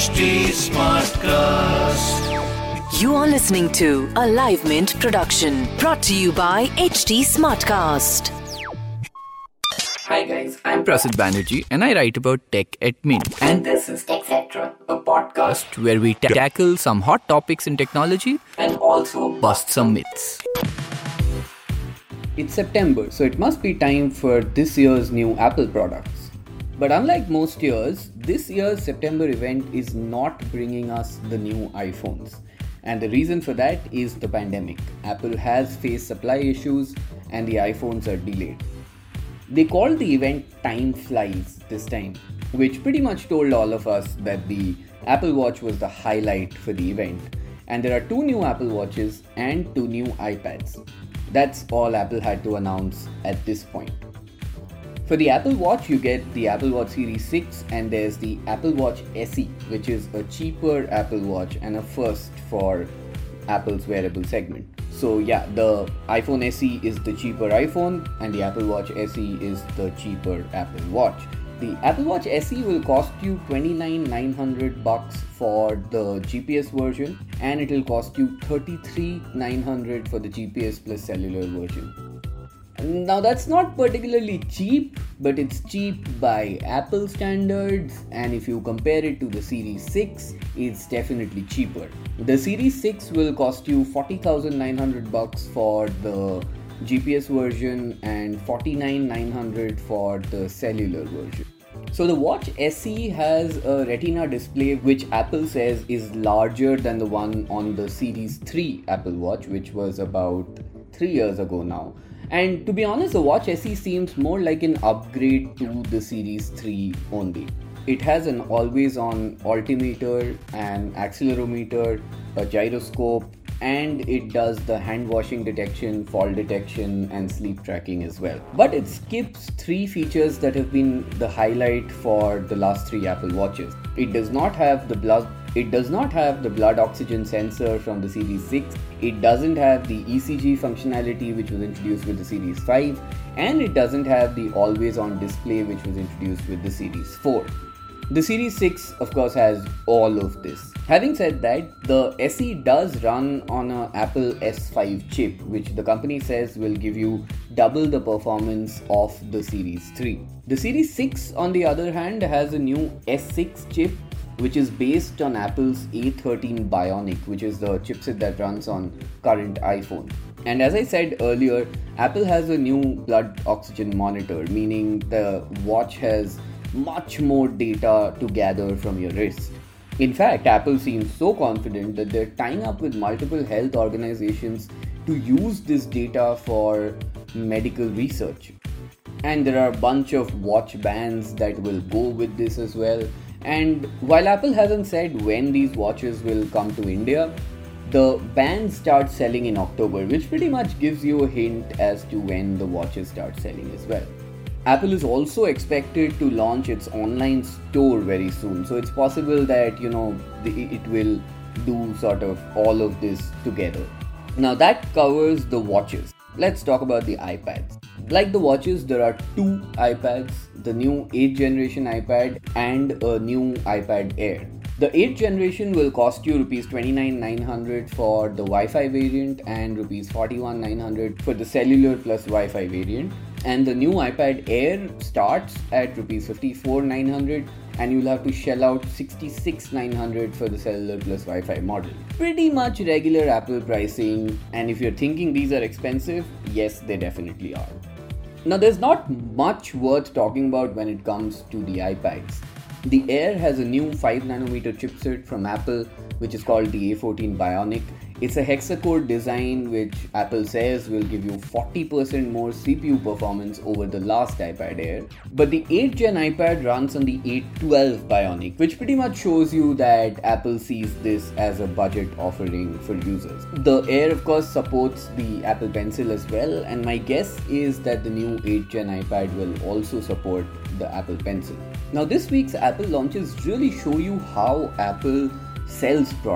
HT Smartcast. You are listening to a Live Mint production brought to you by HT Smartcast. Hi guys, I'm Prasid Banerjee and I write about tech at Mint. And this is TechCetera, a podcast Where we tackle some hot topics in technology and also bust some myths. It's September, so it must be time for this year's new Apple products. But unlike most years, this year's September event is not bringing us the new iPhones. And the reason for that is the pandemic. Apple has faced supply issues and the iPhones are delayed. They called the event Time Flies this time, which pretty much told all of us that the Apple Watch was the highlight for the event. And there are 2 new Apple Watches and 2 new iPads. That's all Apple had to announce at this point. For the Apple Watch, you get the Apple Watch Series 6 and there's the Apple Watch SE, which is a cheaper Apple Watch and a first for Apple's wearable segment. So yeah, the iPhone SE is the cheaper iPhone and the Apple Watch SE is the cheaper Apple Watch. The Apple Watch SE will cost you $29,900 for the GPS version and it will cost you $33,900 for the GPS plus cellular version. Now that's not particularly cheap, but it's cheap by Apple standards, and if you compare it to the Series 6, it's definitely cheaper. The Series 6 will cost you $40,900 for the GPS version and $49,900 for the cellular version. So the Watch SE has a Retina display which Apple says is larger than the one on the Series 3 Apple Watch, which was about 3 years ago now. And to be honest, the Watch SE seems more like an upgrade to the Series 3 only. It has an always-on altimeter, an accelerometer, a gyroscope, and it does the hand washing detection, fall detection, and sleep tracking as well. But it skips 3 features that have been the highlight for the last 3 Apple Watches. It does not have the blood oxygen sensor from the Series 6. It doesn't have the ECG functionality which was introduced with the Series 5, and it doesn't have the always-on display which was introduced with the Series 4. The Series 6 of course has all of this. Having said that, the SE does run on an Apple S5 chip, which the company says will give you double the performance of the Series 3. The Series 6 on the other hand has a new S6 chip which is based on Apple's A13 Bionic, which is the chipset that runs on current iPhone. And as I said earlier, Apple has a new blood oxygen monitor, meaning the watch has much more data to gather from your wrist. In fact, Apple seems so confident that they're tying up with multiple health organizations to use this data for medical research. And there are a bunch of watch bands that will go with this as well. And while Apple hasn't said when these watches will come to India, the bands start selling in October, which pretty much gives you a hint as to when the watches start selling as well. Apple is also expected to launch its online store very soon, so it's possible that, it will do sort of all of this together. Now that covers the watches. Let's talk about the iPads. Like the watches, there are 2 iPads, the new 8th generation iPad and a new iPad Air. The 8th generation will cost you Rs 29,900 for the Wi-Fi variant and Rs 41,900 for the cellular plus Wi-Fi variant. And the new iPad Air starts at Rs 54,900 and you'll have to shell out 66,900 for the cellular plus Wi-Fi model. Pretty much regular Apple pricing, and if you're thinking these are expensive, yes, they definitely are. Now there's not much worth talking about when it comes to the iPads. The Air has a new 5nm chipset from Apple, which is called the A14 Bionic. It's a hexa-core design which Apple says will give you 40% more CPU performance over the last iPad Air. But the 8th gen iPad runs on the A12 Bionic, which pretty much shows you that Apple sees this as a budget offering for users. The Air of course supports the Apple Pencil as well, and my guess is that the new 8th gen iPad will also support the Apple Pencil. Now this week's Apple launches really show you how Apple sells products.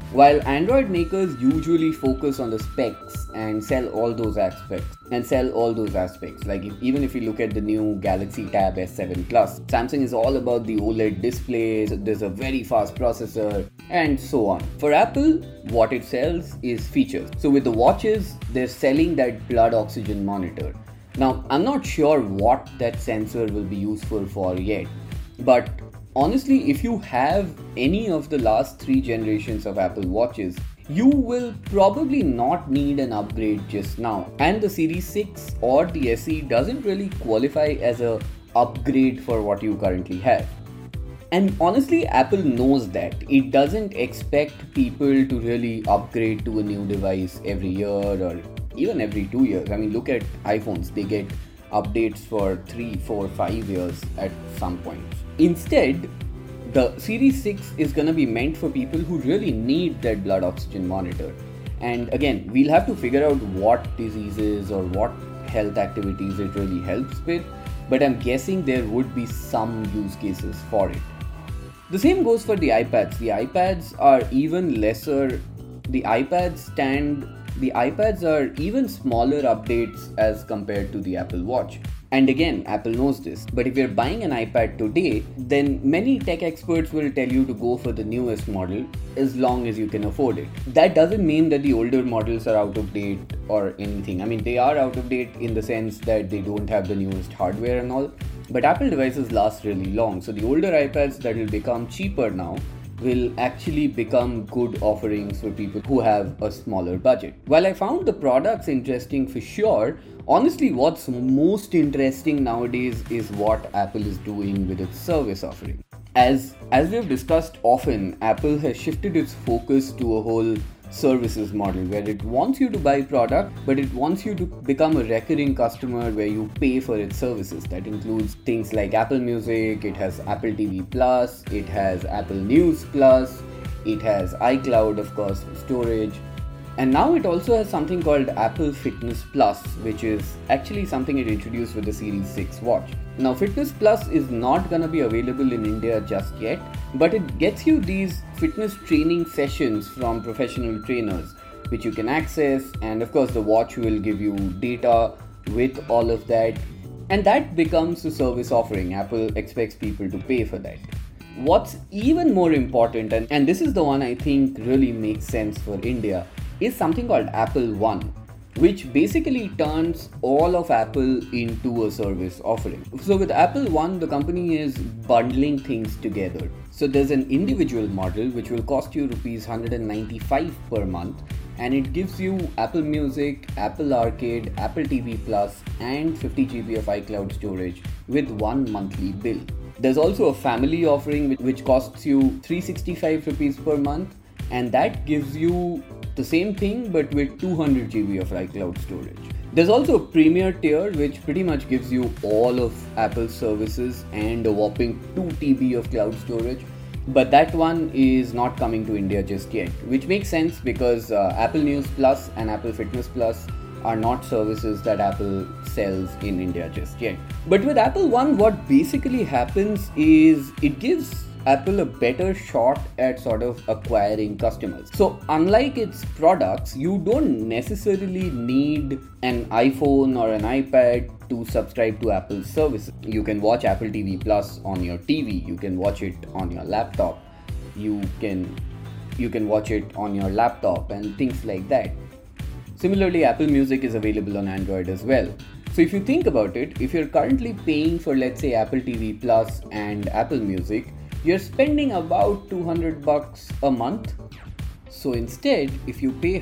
While Android makers usually focus on the specs and sell all those aspects, like even if you look at the new Galaxy Tab S7 Plus, Samsung is all about the OLED displays, there's a very fast processor, and so on. For Apple, what it sells is features. So with the watches, they're selling that blood oxygen monitor. Now, I'm not sure what that sensor will be useful for yet, but honestly, if you have any of the last 3 generations of Apple Watches, you will probably not need an upgrade just now. And the Series 6 or the SE doesn't really qualify as an upgrade for what you currently have. And honestly, Apple knows that. It doesn't expect people to really upgrade to a new device every year or even every 2 years. I mean, look at iPhones. They get updates for 3, 4, 5 years at some point. Instead, the Series 6 is going to be meant for people who really need that blood oxygen monitor. And again, we'll have to figure out what diseases or what health activities it really helps with, but I'm guessing there would be some use cases for it. The same goes for the iPads. The iPads are even lesser. The iPads are even smaller updates as compared to the Apple Watch. And again, Apple knows this. But if you're buying an iPad today, then many tech experts will tell you to go for the newest model as long as you can afford it. That doesn't mean that the older models are out of date or anything. I mean, they are out of date in the sense that they don't have the newest hardware and all. But Apple devices last really long. So the older iPads that will become cheaper now will actually become good offerings for people who have a smaller budget. While I found the products interesting for sure, honestly what's most interesting nowadays is what Apple is doing with its service offering. As we've discussed often, Apple has shifted its focus to a whole services model where it wants you to buy product, but it wants you to become a recurring customer where you pay for its services. That includes things like Apple Music, it has Apple TV Plus, it has Apple News Plus, it has iCloud, of course, for storage. And now it also has something called Apple Fitness Plus, which is actually something it introduced with the Series 6 watch. Now, Fitness Plus is not going to be available in India just yet, but it gets you these fitness training sessions from professional trainers, which you can access. And of course, the watch will give you data with all of that. And that becomes a service offering. Apple expects people to pay for that. What's even more important, and this is the one I think really makes sense for India, is something called Apple One, which basically turns all of Apple into a service offering. So with Apple One, the company is bundling things together. So there's an individual model which will cost you rupees 195 per month, and it gives you Apple Music, Apple Arcade, Apple TV Plus, and 50 GB of iCloud storage with one monthly bill. There's also a family offering which costs you 365 rupees per month, and that gives you the same thing but with 200 GB of iCloud storage. There's also a premier tier which pretty much gives you all of Apple's services and a whopping 2 TB of cloud storage, but that one is not coming to India just yet, which makes sense because Apple News Plus and Apple Fitness Plus are not services that Apple sells in India just yet. But with Apple One, what basically happens is it gives Apple a better shot at sort of acquiring customers. So unlike its products, you don't necessarily need an iPhone or an iPad to subscribe to Apple's services. You can watch Apple TV Plus on your TV, you can watch it on your laptop, you can watch it on your laptop and things like that. Similarly, Apple Music is available on Android as well. So if you think about it, if you're currently paying for, let's say, Apple TV Plus and Apple Music, you're spending about $200 a month. So instead, if you pay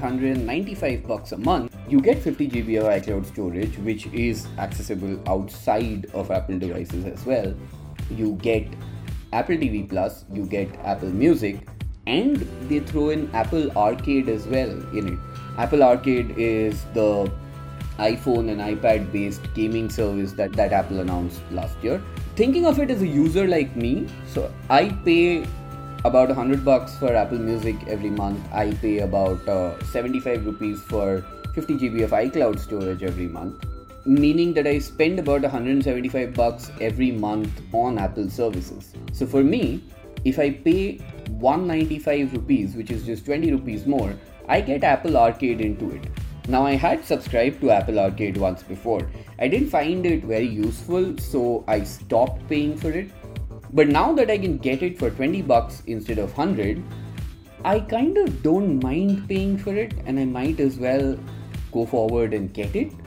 $195 a month, you get 50 GB of iCloud storage, which is accessible outside of Apple devices as well. You get Apple TV Plus, you get Apple Music, and they throw in Apple Arcade as well in it. Apple Arcade is the iPhone and iPad based gaming service that Apple announced last year. Thinking of it as a user like me, so I pay about $100 for Apple Music every month. I pay about 75 rupees for 50 GB of iCloud storage every month, meaning that I spend about $175 every month on Apple services. So for me, if I pay 195 rupees, which is just 20 rupees more, I get Apple Arcade into it. Now, I had subscribed to Apple Arcade once before. I didn't find it very useful, so I stopped paying for it. But now that I can get it for 20 bucks instead of 100, I kind of don't mind paying for it, and I might as well go forward and get it.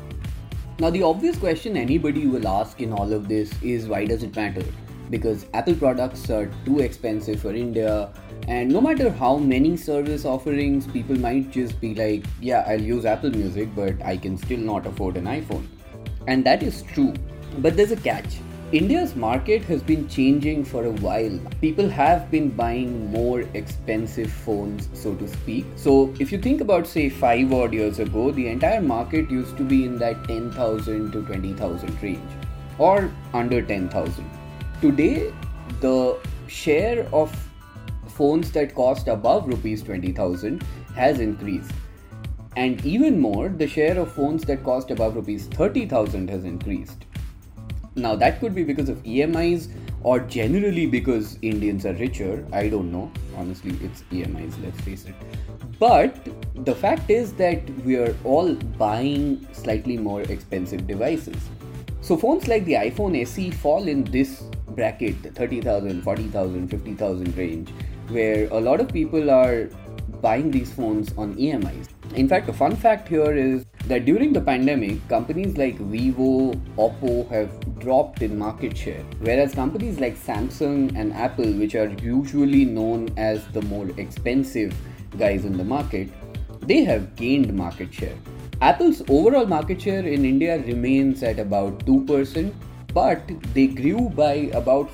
Now, the obvious question anybody will ask in all of this is, why does it matter? Because Apple products are too expensive for India, and no matter how many service offerings, people might just be like, yeah, I'll use Apple Music, but I can still not afford an iPhone. And that is true. But there's a catch. India's market has been changing for a while. People have been buying more expensive phones, so to speak. So if you think about, say, 5 odd years ago, the entire market used to be in that 10,000 to 20,000 range, or under 10,000. Today, the share of phones that cost above rupees 20,000 has increased. And even more, the share of phones that cost above rupees 30,000 has increased. Now, that could be because of EMIs or generally because Indians are richer. I don't know. Honestly, it's EMIs, let's face it. But the fact is that we are all buying slightly more expensive devices. So phones like the iPhone SE fall in this bracket, the 30,000, 40,000, 50,000 range, where a lot of people are buying these phones on EMIs. In fact, a fun fact here is that during the pandemic, companies like Vivo, Oppo have dropped in market share, whereas companies like Samsung and Apple, which are usually known as the more expensive guys in the market, they have gained market share. Apple's overall market share in India remains at about 2%, but they grew by about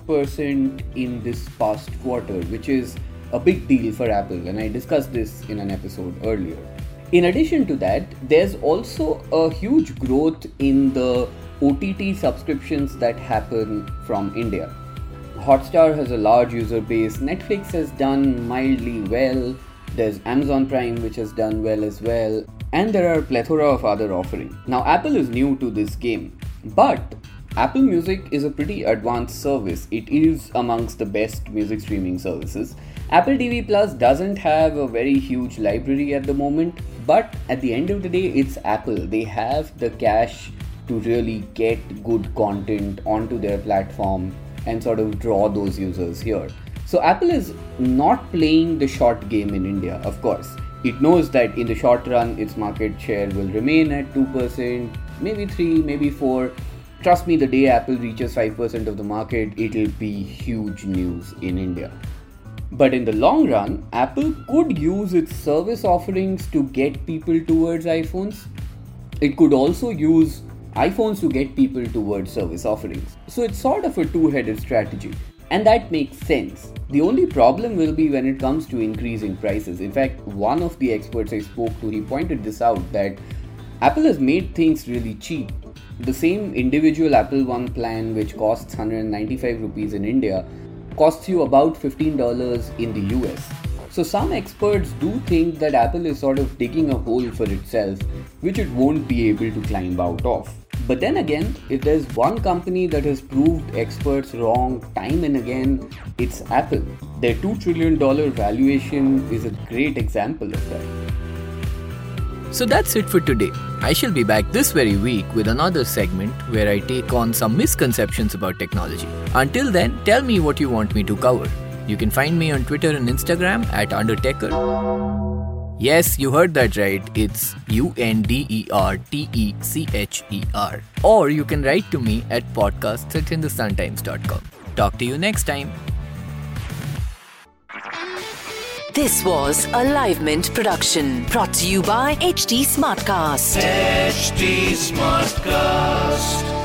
5% in this past quarter, which is a big deal for Apple, and I discussed this in an episode earlier. In addition to that, there's also a huge growth in the OTT subscriptions that happen from India. Hotstar has a large user base, Netflix has done mildly well, there's Amazon Prime which has done well as well, and there are a plethora of other offerings. Now, Apple is new to this game, but Apple Music is a pretty advanced service. It is amongst the best music streaming services. Apple TV Plus doesn't have a very huge library at the moment, but at the end of the day, it's Apple. They have the cash to really get good content onto their platform and sort of draw those users here. So Apple is not playing the short game in India, of course. It knows that in the short run, its market share will remain at 2%, maybe 3%, maybe 4%. Trust me, the day Apple reaches 5% of the market, it'll be huge news in India. But in the long run, Apple could use its service offerings to get people towards iPhones. It could also use iPhones to get people towards service offerings. So it's sort of a two-headed strategy. And that makes sense. The only problem will be when it comes to increasing prices. In fact, one of the experts I spoke to, he pointed this out, that Apple has made things really cheap. The same individual Apple One plan, which costs 195 rupees in India, costs you about $15 in the US. So some experts do think that Apple is sort of digging a hole for itself, which it won't be able to climb out of. But then again, if there's one company that has proved experts wrong time and again, it's Apple. Their $2 trillion valuation is a great example of that. So that's it for today. I shall be back this very week with another segment where I take on some misconceptions about technology. Until then, tell me what you want me to cover. You can find me on Twitter and Instagram at Undertaker. Yes, you heard that right. It's UNDERTECHER. Or you can write to me at podcasts@hindustantimes.com. Talk to you next time. This was a Live Mint production brought to you by HT Smartcast. HT Smartcast.